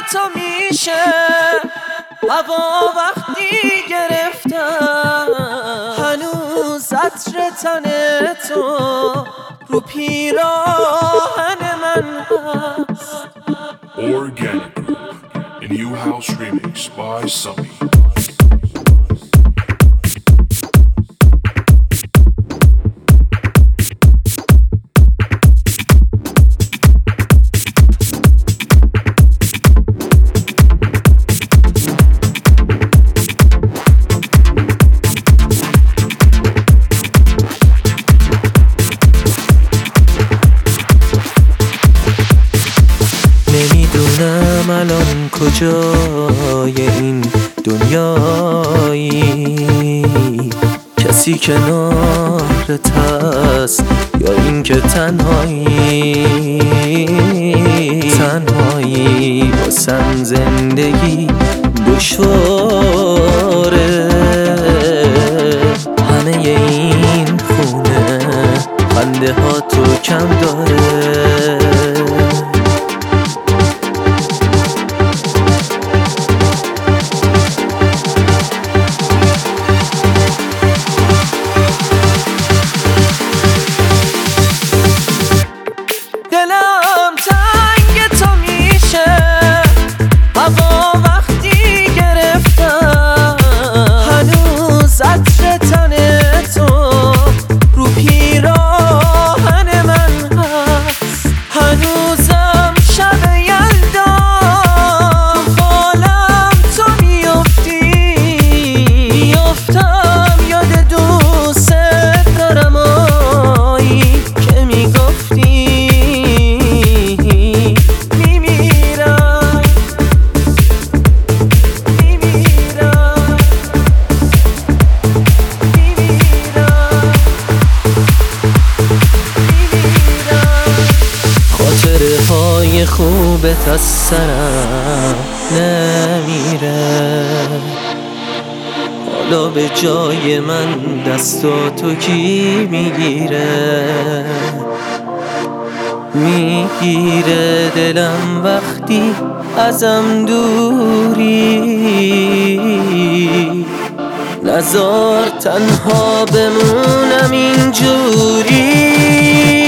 تو میشه هوا وقتی گرفتم، هنوز عطر تن تو رو پیراهن من هست. Organic Group, a new house remix by Sunny. نمیدونم الان کجای این دنیایی، کسی کنارت هست یا این که تنهایی واسم زندگی دشواره. همه این خونه خنده ها تو کم داره. دلم تنگ تو میشه هوا وقتی گرفتم، هنوز عطر تن تو رو پیراهن من هست. هنوزم شب یلدا خالم تو میفتم یاد دوست دارم آیی که میگفتی های خوبت از سرم نمیره. حالا به جای من دستاتو کی میگیره دلم وقتی ازم دوری. نذار تنها بمونم اینجوری.